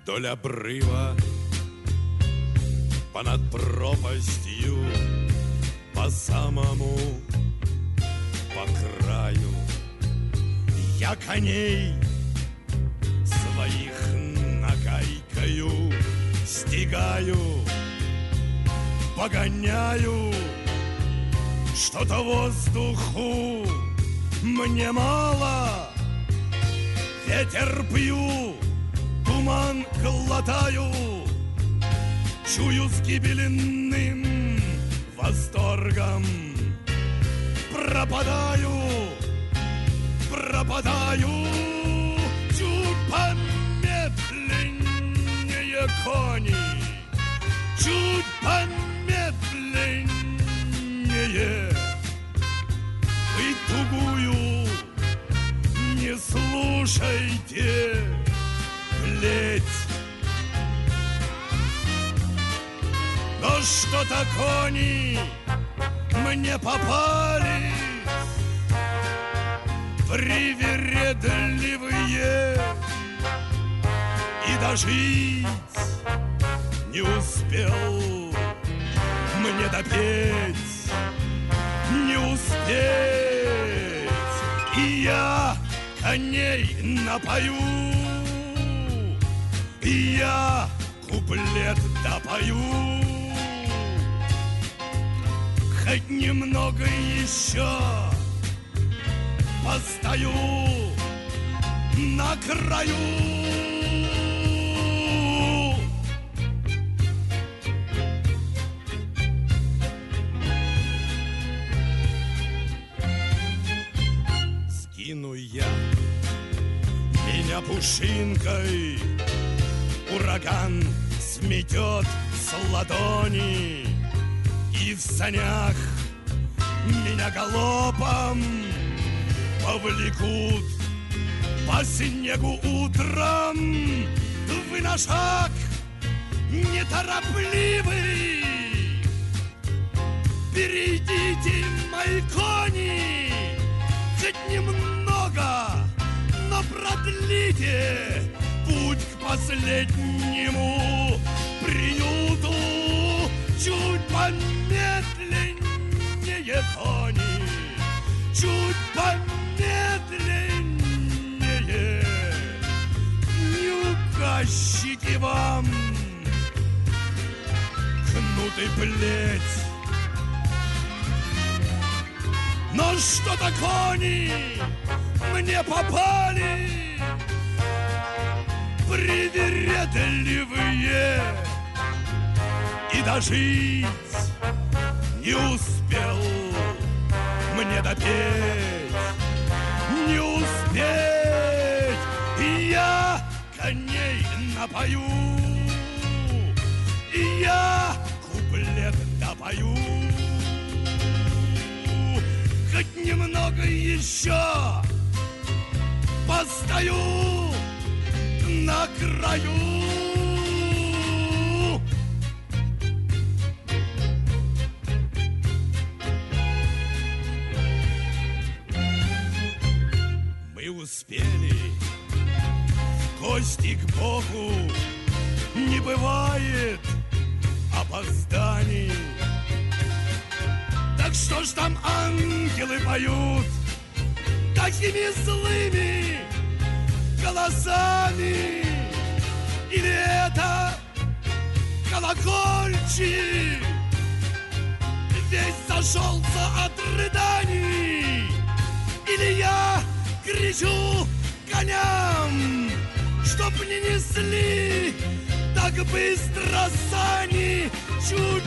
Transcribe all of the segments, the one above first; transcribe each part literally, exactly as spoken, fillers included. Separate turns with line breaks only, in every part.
вдоль обрыва, понад пропастью, по самому, по краю. Я коней своих нагайкою стигаю, погоняю. Что-то воздуху мне мало, ветер пью, туман глотаю, чую с гибельным восторгом. Пропадаю, пропадаю, чуть помедленнее кони, чуть помедленнее. Вы тугую не слушайте, плеть. Но что-то кони мне попались привередливые, и дожить не успел мне допеть, не успеть. И я коней напою, и я куплет допою. Хоть немного еще постою на краю. Скину я меня пушинкой, ураган сметет с ладони, и в санях меня галопом повлекут по снегу утром. Вы на шаг неторопливый, перейдите, мои кони, хоть немного, но продлите путь к последнему приюту. Чуть помедленнее, кони, чуть помедленнее. Не указчики вам кнут и плеть. Но что-то кони мне попали привередливые, и дожить не успел мне допеть, не успеть. И я коней напою, и я куплет допою. Хоть немного еще постою на краю. Успели кости к Богу, не бывает опозданий. Так что ж там ангелы поют такими злыми голосами? Или это колокольчик весь зашелся от рыданий? Или я кричу коням, чтоб не несли так быстро сани? Чуть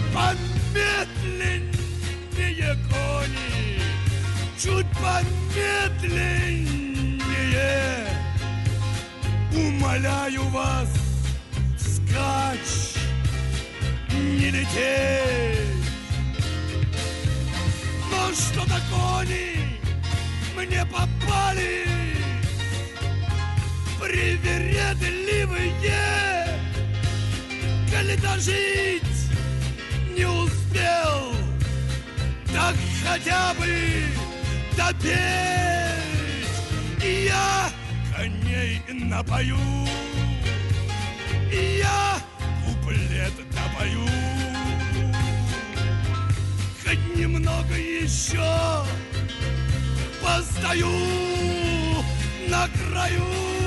помедленнее, кони, чуть помедленнее. Умоляю вас, вскачь, не лететь. Но что-то кони мне попали привередливые, коли дожить не успел, так хотя бы допеть. И я коней напою, И я куплет допою. Хоть немного еще постою на краю.